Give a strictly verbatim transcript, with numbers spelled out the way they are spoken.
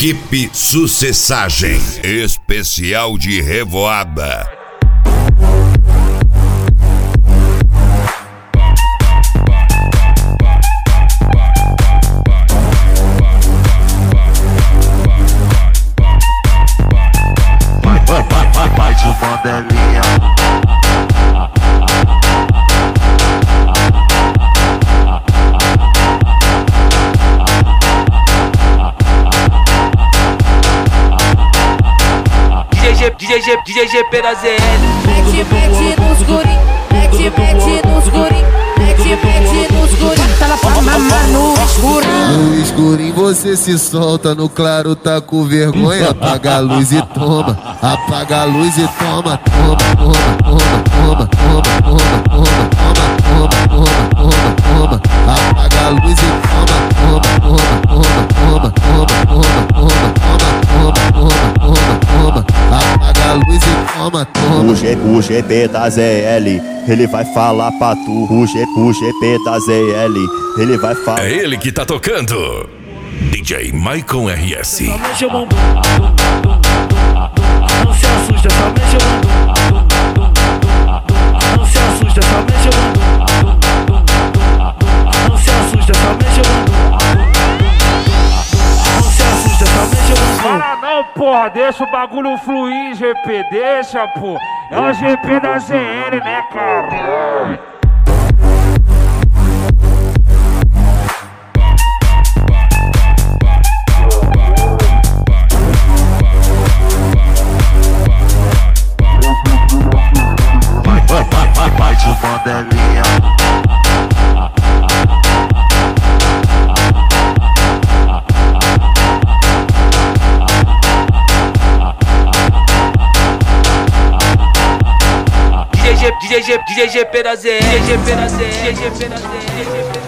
Equipe Sucessagem, especial de Revoada. Vai de modelinha. D J G, D J G P da Z L. Mete, mete nos guri, mete, mete nos guri, mete, mete nos guri. Bota ela pra mamar no escurinho. No escurinho você se solta, no claro tá com vergonha. Apaga a luz e toma, apaga a luz e toma, toma, toma, toma, toma, toma, toma, toma, toma, toma, toma, toma, apaga a luz e toma, toma, toma, toma, toma, toma, toma, toma, toma, toma, toma, toma, apaga a luz e toma, toma. O, G, o G P da Z L, ele vai falar pra tu. O, G, o G P da Z L, ele vai falar. É ele que tá tocando. D J Maicon R S. Só mexe o bumbum, não se assusta, só mexe o bumbum, não se assusta, só mexe o bumbum, não se assusta, só mexe o bumbum, não se assusta, só mexe o bumbum. Para não, porra, deixa o bagulho fluir, G P, deixa, pô. É o G P da Z N, né, cara? Vai de modelinha. D J G, D J G, D J G P da Z L. D J G P da Z L. D J G P da Z L.